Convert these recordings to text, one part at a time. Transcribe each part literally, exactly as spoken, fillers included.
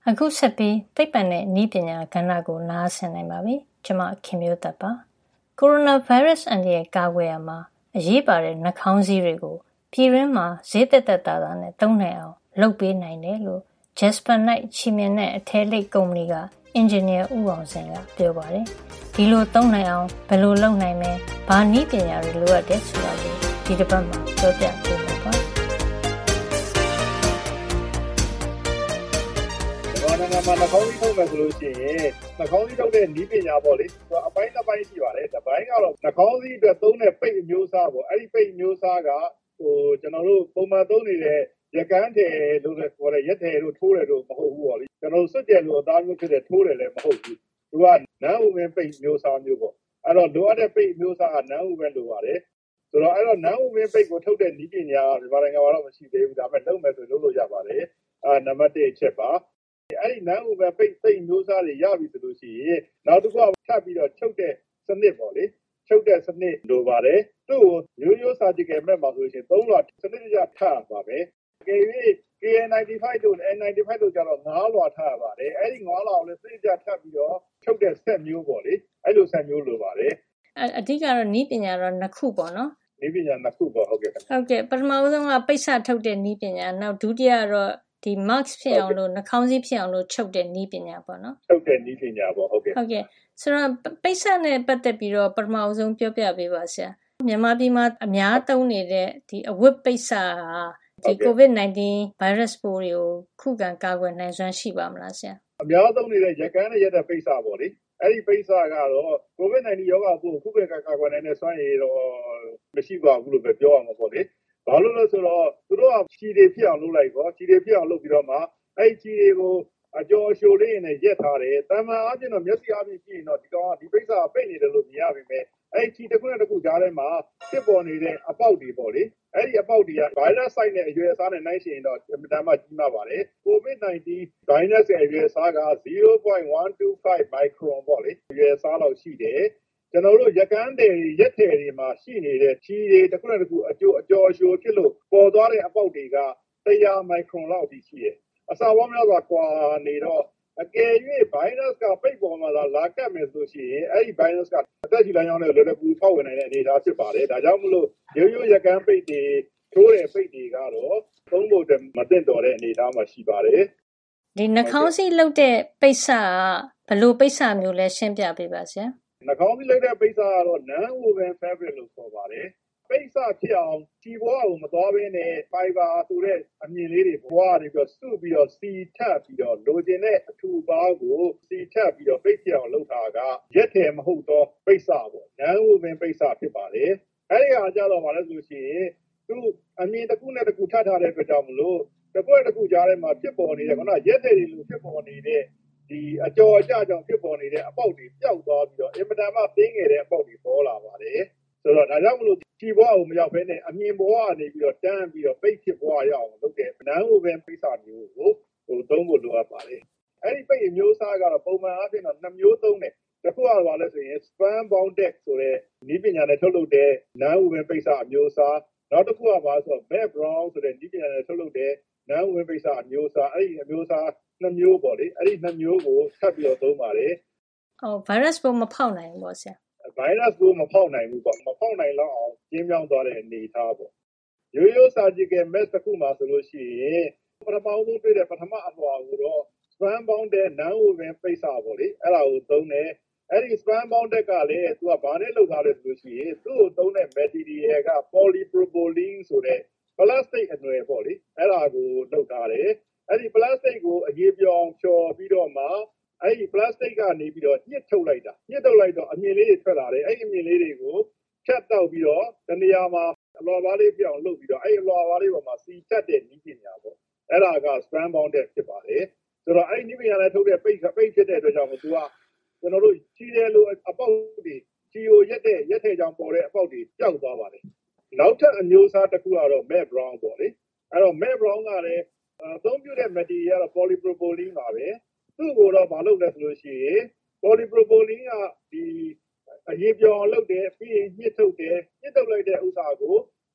အခုဆက်ပြီးသိပ္ပံနဲ့နည်းပညာကဏ္ဍကိုနားဆင်နိုင်ပါပြီ။ကျွန်မခင်မျိုးသက်ပါ။ ကိုရိုနာဗိုင်းရပ်စ်အန္တရာယ်ကာကွယ်ရာမှာအရေးပါတဲ့နှာခေါင်းစည်းတွေကိုပြည်တွင်းမှာဈေးသက်သက်သာသာနဲ့သုံးနိုင်အောင်လုပ်ပေးနိုင်တယ်လို့ Jasper Knight ချီမြင်တဲ့အထည်လိပ်ကုမ္ပဏီကအင်ဂျင်နီယာဦးအောင်စင်ကပြောပါတယ်။ဒီလိုသုံးနိုင်အောင်ဘယ်လိုလုပ်နိုင်မလဲ၊ဘာနည်းပညာတွေလိုအပ်တယ်ဆိုတာကိုဒီတစ်ပတ်မှာပြောပြပေးမှာပါ။နိုင်ငံမှာနှာခေါင်းစည်းထုတ်မယ်ဆိုလို့ရှိရင်နှာခေါင်းစည်းထုတ်တဲ့နည်းပညာပေါ့လေအပိုင်းတစ်ပိုင်းရှိပါတယ်။တစ်ပိုင်းကတော့နှာခေါင်းစည်းအတွက်သုံးတဲ့ပိတ်အမျိုးအစားပေါ့အဲ့ဒီပိတ်အမျိုးအစားကဟိုကျွန်တော်တို့ပုံမှန်သုံးနေတဲ့ရကန်းတယ်လို့လည်းခေါ်တဲ့ရက်တယ်လို့ထိုးတယ်လို့မဟုတ်ဘူးပေါ့လေကျွန်တော်စွတ်တယ်လို့အသားမျိုးဖြစ်တဲ့ထိုးတယ်လည်းမဟုတ်ဘူးသူကနန်းဥပင်ပိတ်မျိုးစားမျိုးပေါ့အဲ့တော့လိုအပ်တဲ့ပိတ်မျိုးစားကနန်းဥပင်လိုပါတယ်ဆိုတော့အဲ့တော့နန်းဥပင်ပိတ်ကိုထုတ်တဲ့နည်းပညာကဒီနိုင်ငံမှာတော့မရှိသေးဘူးဒါပေမဲ့လုပ်မယ်ဆိုလုပ်လို့ရပါတယ်အာနံပါတ်တစ်အချက်ပါအဲ့ဒီနန်းဥပင်ပိတ်ပိတ်မျိုးစားတွေရပြီဆိုလို့ရှိရင်နောက်တစ်ခုကထပ်ပြီးတော့ချုပ်တဲ့စနစ်ပေါ့လေချုပ်တဲ့စနစ်လိုပါတယ်သူ့ကိုရိုးရိုး surgical mask မှာဆိုလို့ရှိရင်သုံးလွှာစနစ်တကျထပ်ပါပဲကေ ကေ အန် နိုင်တီဖိုက် တို့ အန် နိုင်တီဖိုက် တို့ကျတော့ငါးလွှာထပ်ပါတယ်အဲ့ဒီငါးလွှာကိုလည်းစနစ်တကျထပ်ပြီးတော့ချုပ်တဲ့ဆက်မျိုးပေါ့လေအဲ့လိုဆက်မျိုးလိုပါတယ်အဓိကတော့နည်းပညာတော့နှစ်ခုပေါ့နော်နည်းပညာနှစ်ခုပေါ့ဟုတ်ကဲ့ဟုတ်ကဲ့ပထမဆုံးကပိတ်စထုတ်တဲ့နည်းပညာနောက်ဒုတိယကတော့ဒီ mask ဖြစ်အောင်လို့နှာခေါင်းစည်းဖြစ်အောင်လို့ချုပ်တဲ့နည်းပညာပေါ့နော်ချုပ်တဲ့နည်းပညာပေါ့ဟုတ်ကဲ့ဟုတ်ကဲ့ဆိုတော့ပိတ်စနဲ့ပတ်သက်ပြီးတော့ပထမဆုံးပြောပြပေးပါဆရာမြန်မာပြည်မှာအများသုံးနေတဲ့ဒီအဝတ်ပိတ်စဟာဒီ ကိုဗစ် nineteen ဗိုင်းရပ်စ်ပိုးတွေကိုခုခံကာကွယ်နိုင်စွမ်းရှိပါမလားဆရာအများသုံးနေတဲ့ရကန်းနဲ့ရက်တဲ့ပိတ်စပေါ့လေအဲ့ဒီပိတ်စကတော့ကိုဗစ် nineteen ရောဂါပိုးခုခံကာကွယ်နိုင်တဲ့စွမ်းရည်တော့မရှိပါဘူးလို့ပဲပြောရမှာပေါ့လေဘာလို့လဲဆိုတော့သူတို့ကခြေတွေဖြစ်အောင်လုပ်လိုက်ပေါ့ခြေတွေဖြစ်အောင်လုပ်ပြီးတော့မှအဲ့ခြေတွေကိုအကျော်အရှိုလေးနဲ့ရက်ထားတယ်တမန်အားဖြင့်တော့မျက်စိအားဖြင့်ကြည့်ရင်တော့ဒီကောင်ကဒီပိတ်စာပိတ်နေတယ်လို့မြင်ရပါမယ်အဲ့ခြေတစ်ခုနဲ့တစ်ခုကြားထဲမှာဖြစ်ပေါ်နေတဲ့အပေါက်တွေပေါ့လေအဲ့ဒီအပေါက်တွေက virus site နဲ့အရွယ်အစားနဲ့နှိုင်းယှဉ်ရင်တော့အမှန်တမ်းကြီးမားပါတယ်ကိုဗစ် nineteen virus ရဲ့အရွယ်အစားက zero point one two five micron ပေါ့လေအရွယ်အစားလောက်ရှိတယ်ကျွန်တော်တို့ရကန်းတယ်ရက်တယ်တွေမှာရှိနေတဲ့ခြေတွေတစ်ခုနဲ့တစ်ခုအကျိုးအကျော်အရှိုဖြစ်လို့ပေါ်သွားတဲ့အပေါက်တွေကone hundredမိုက်ခရွန်လောက်အထိရှိတယ်အစာပေါင်းများစွာကွာနေတော့အကယ်၍ virus ကပိတ်ပေါ်မှာလာလာကပ်မယ်ဆိုရှင်အဲ့ဒီ virus ကအသက်ရှူလမ်းကြောင်းနဲ့လွယ်လွယ်ကူကူဖောက်ဝင်နိုင်တဲ့အနေအထားဖြစ်ပါတယ်ဒါကြောင့်မလို့ရိုးရိုးရကန်းပိတ်တွေထိုးတဲ့ပိတ်တွေကတော့သုံးဖို့မသင့်တော်တဲ့အနေအထားမှာရှိပါတယ်ဒီနှာခေါင်းစည်းလုပ်တဲ့ပိတ်စကဘယ်လိုပိတ်စမျိုးလဲရှင်းပြပေးပါဆရာနှာခေါင်းစည်းလုပ်တဲ့ပိတ်စကတော့ non woven fabric လို့ခေါ်ပါတယ်ပိတ်စဖြစ်အောင်ခြေဘွားကိုမသွားဘဲနဲ့ fiber ဆိုတဲ့အမြင်လေးတွေဘွားနေပြီးတော့စုပြီးတော့စီထပ်ပြီးတော့လိုချင်တဲ့အထူပါးကိုစီထပ်ပြီးတော့ပိတ်ဖြစ်အောင်လုပ်တာကရက်တယ်မဟုတ်တော့ပိတ်စပေါ့ non woven ပိတ်စဖြစ်ပါတယ်အဲ့ဒီဟာကြတော့ဘာလဲဆိုရှင်သူအမြင်တစ်ခုနဲ့တစ်ခုထပ်ထားတဲ့အတွက်ကြောင့်မလို့တစ်ခုနဲ့တစ်ခုကြားထဲမှာဖြစ်ပေါ်နေတဲ့ခုနရက်တယ်တွေလိုဖြစ်ပေါ်နေတဲ့ဒီအကျော်အကျကြောင့်ဖြစ်ပေါ်နေတဲ့အပေါက်တွေပျောက်သွားပြီးတော့အင်မတန်မှသိငယ်တဲ့အပေါက်တွေပေါ်လာပါတယ်ဆိုတော့ဒါကြောင့်မလို့ခြေဘွားကိုမရောက်ဘဲနဲ့အမြင်ဘွားကနေပြီးတော့တန်းပြီးတော့ပိတ်ဖြစ်ဘွားရအောင်လုပ်တဲ့နန်းဟိုပင်ပိတ်စာမျိုးကိုဟိုသုံးဖို့လိုအပ်ပါတယ်အဲ့ဒီပိတ်အမျိုးအစားကတော့ပုံမှန်အားဖြင့်တော့နှစ်မျိုးသုံးတယ်တစ်ခုကဘာလဲဆိုရင် span bonded ဆိုတဲ့နည်းပညာနဲ့ထုတ်လုပ်တဲ့နန်းဟိုပင်ပိတ်စာအမျိုးအစားနောက်တစ်ခုကဘာဆိုတော့ matte brown ဆိုတဲ့နည်းပညာနဲ့ထုတ်လုပ်တဲ့နန်းဟိုပင်ပိတ်စာအမျိုးအစားအဲ့ဒီအမျိုးအစားနှစ်မျိုးပေါ့လေအဲ့ဒီနှစ်မျိုးကိုထပ်ပြီးတော့သုံးပါတယ်ဟို virus ပိုးမဖောက်နိုင်ဘူးပေါ့ဆရာ virus ကိုမဖောက်နိုင်ဘူးပေါ့မဖောက်နိုင်လောက်အောင်ကျင်းပြောင်းသွားတဲ့အနေအထားပေါ့ရိုးရိုး surgical mask တစ်ခုမှာဆိုလို့ရှိရင်ပထမဆုံးတွေ့တဲ့ပထမအလွှာကိုတော့ span bonded non woven ပိတ်စာပေါ့လေအဲ့ဒါကိုသုံးတယ်အဲ့ဒီ span bonded ကလည်းသူကဘာနဲ့လုပ်ထားလဲဆိုလို့ရှိရင်သူ့ကိုသုံးတဲ့ material က polypropylene ဆိုတဲ့ plastic အနွယ်ပေါ့လေအဲ့ဒါကိုလုပ်ထားတယ်အဲ့ဒီ plastic ကိုအရေးပြောင်းဖြော်ပြီးတော့မှအဲ့ဒီ plastic ကနေပြီးတော့ညှစ်ထုတ်လိုက်တာညှစ်ထုတ်လိုက်တော့အမြင်လေးတွေထွက်လာတယ်အဲ့ဒီအမြင်လေးတွေကိုဖြတ်တောက်ပြီးတော့တနေရာမှာအလွှာပါးလေးပြောင်းလုပ်ပြီးတော့အဲ့ဒီအလွှာပါးလေးပေါ်မှာစီချက်တဲ့နည်းပညာပေါ့အဲ့ဒါက span bonded ဖြစ်ပါတယ်ဆိုတော့အဲ့ဒီနည်းပညာနဲ့ထုတ်တဲ့ပိတ်ပိတ်ဖြစ်တဲ့အတွက်ကြောင့်မို့သူကကျွန်တော်တို့ခြေတယ်လို့အပေါက်တွေခြေကိုရက်တဲ့ရက်ထဲကြောင်ပေါ်တဲ့အပေါက်တွေပျောက်သွားပါတယ်နောက်ထပ်အမျိုးအစားတစ်ခုကတော့ matte brown ပေါ့လေအဲ့တော့ matte brown ကလည်းအသုံးပြုတဲ့ material ကတော့ polypropylene ပါပဲသူ့ကိုတော့မလုပ်လဲဆိုလို့ရှိရင် polypropylene ကဒီအရေးပြောင်းလုပ်တယ်ပြီးရင်ညှစ်ထုတ်တယ်ညှစ်ထုတ်လိုက်တဲ့ဥစ္စာကို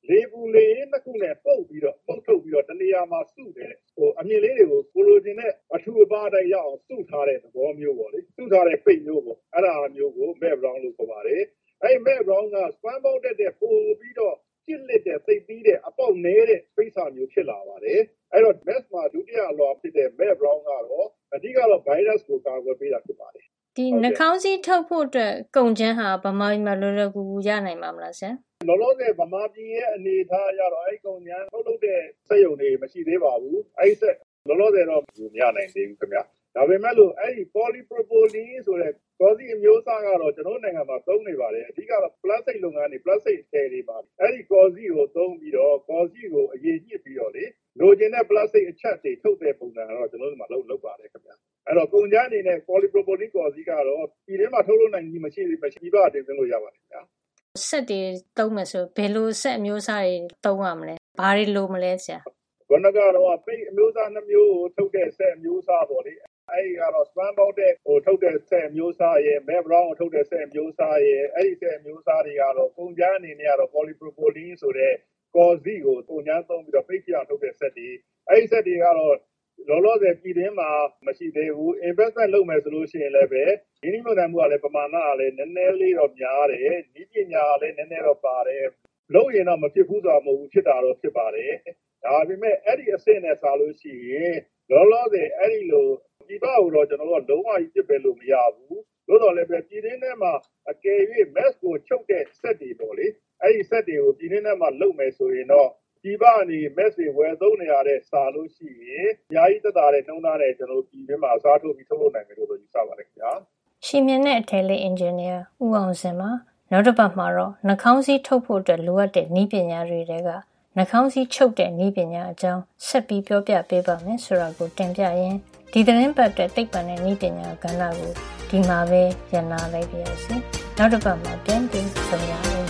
လေပူလေနှစ်ခုနဲ့ပုတ်ပြီးတော့ပုတ်ထုတ်ပြီးတော့တနေရာမှာစုတယ်ဟိုအမြင့်လေးတွေကိုကိုလိုချင်တဲ့အထူအပါအတိုင်းရအောင်စုထားတဲ့သဘောမျိုးပေါ့လေစုထားတဲ့ပိတ်မျိုးပေါ့အဲ့ဒါမျိုးကို matte brown လို့ခေါ်ပါတယ်အဲ့ matte brown က span ပေါက်တဲ့တဲ့ပို့ပြီးတော့ကျစ်လက်တဲ့သိပ်ပြီးတဲ့အပေါက်နေတဲ့ပိတ်စာမျိုးဖြစ်လာပါတယ်အဲ့တော့ mask မှာဒုတိယအလွှာဖြစ်တဲ့ matte brown ကတော့အဓိကတော့ virus ကိုကာကွယ်ပေးတာဖြစ်ပါတယ်ဒီနှာခေါင်းစည်းထုတ်ဖို့အတွက်ကုန်ကျန်းဟာဗမာပြည်မှာလွယ်လွယ်ကူကူရနိုင်မှာမလားဆရာလောလောဆယ်ဗမာပြည်ရဲ့အနေအထားအရတော့အဲ့ကုန်ကျန်းထုတ်လုပ်တဲ့စက်ရုံတွေမရှိသေးပါဘူးအဲ့စက်လောလောဆယ်တော့မရနိုင်သေးဘူးခင်ဗျဒါပေမဲ့လို့အဲ့ဒီ polypropylene ဆိုတဲ့ကော်စီအမျိုးအစားကတော့ကျွန်တော်နိုင်ငံမှာသုံးနေပါတယ်အဓိကတော့ plastic လုပ်ငန်းတွေ plastic ဆယ်တွေမှာအဲ့ဒီကော်စီကိုသုံးပြီးတော့ကော်စီကိုအရေးညှစ်ပြီးတော့လေလိုချင်တဲ့ plastic အချက်တွေထုတ်တဲ့ပုံစံကတော့ကျွန်တော်တို့မှာလုပ်လုပ်ပါတယ်ခင်ဗျအဲ့တော့ကုန်ကျန်းအနေနဲ့ polypropylene ကော်စီကတော့ပြည်ထဲမှာထုတ်လုပ်နိုင်ကြီးမရှိသေးမရှိပြီးတော့တင်သွင်းလို့ရပါတယ်ခင်ဗျဆက်တွေသုံးမယ်ဆိုဘယ်လိုဆက်အမျိုးအစားတွေသုံးရမလဲဘာတွေလိုမလဲဆရာခုနကတော့ပိတ်အမျိုးအစားနှမျိုးကိုထုတ်တဲ့ဆက်အမျိုးအစားပေါ့လေအဲ့ဒီကတော့ span ပေါက်တဲ့ဟိုထုတ်တဲ့ဆက်အမျိုးအစားရဲ့ matte brown ကိုထုတ်တဲ့ဆက်အမျိုးအစားရဲ့အဲ့ဒီဆက်အမျိုးအစားတွေကတော့ကုန်ကျန်းအနေနဲ့ကတော့ polypropylene ဆိုတဲ့ကော်စီကိုကုန်ကျန်းသုံးပြီးတော့ပိတ်ပြထုတ်တဲ့ဆက်တွေအဲ့ဒီဆက်တွေကတော့လောလောဆယ်ပြည်တွင်းမှာမရှိသေးဘူး investment လုပ်မယ်ဆိုလို့ရှိရင်လည်းပဲဒီနည်းမျိုးတမ်းမှုကလည်းပမာဏကလည်းနည်းနည်းလေးတော့များတယ်ဒီပညာကလည်းနည်းနည်းတော့ပါတယ်လုပ်ရင်တော့မဖြစ်ဘူးဆိုတာမဟုတ်ဘူးဖြစ်တာတော့ဖြစ်ပါတယ်ဒါပေမဲ့အဲ့ဒီအဆင့်နဲ့စားလို့ရှိရင်လောလောဆယ်အဲ့ဒီလိုဒီဘက်ကိုတော့ကျွန်တော်တို့လုံးဝကြီးပြစ်ပယ်လို့မရဘူးလို့တော့လည်းပဲပြည်တွင်းထဲမှာအကယ်၍ mask ကိုချုပ်တဲ့ဆက်တွေပေါ့လေအဲ့ဒီဆက်တွေကိုပြည်တွင်းထဲမှာလုပ်မယ်ဆိုရင်တော့ဒီဘက်ကနေ mask တွေဝယ်သုံးနေရတဲ့စားလို့ရှိရင်အများကြီးသက်သာတဲ့နှုံးသားနဲ့ကျွန်တော်တို့ပြည်တွင်းမှာအစားထိုးပြီးထုတ်လုပ်နိုင်မယ်လို့တော့ယူဆပါတယ်ခင်ဗျာရှင်မြင့်တဲ့အထည်လေး engineer ဦးအောင်စင်ပါနောက်တစ်ပတ်မှာတော့နှာခေါင်းစည်းထုတ်ဖို့အတွက်လိုအပ်တဲ့နည်းပညာတွေကနှာခေါင်းစည်းချုပ်တဲ့နည်းပညာအကြောင်းဆက်ပြီးပြောပြပေးပါမယ်ဆိုတာကိုတင်ပြရင်းဒီသတင်းပတ်အတွက်သိပ္ပံနဲ့နည်းပညာကဏ္ဍကိုဒီမှာပဲရန်နာလိုက်ပါရစေနောက်တစ်ပတ်မှာပြန်ပြီးဆုံရအောင်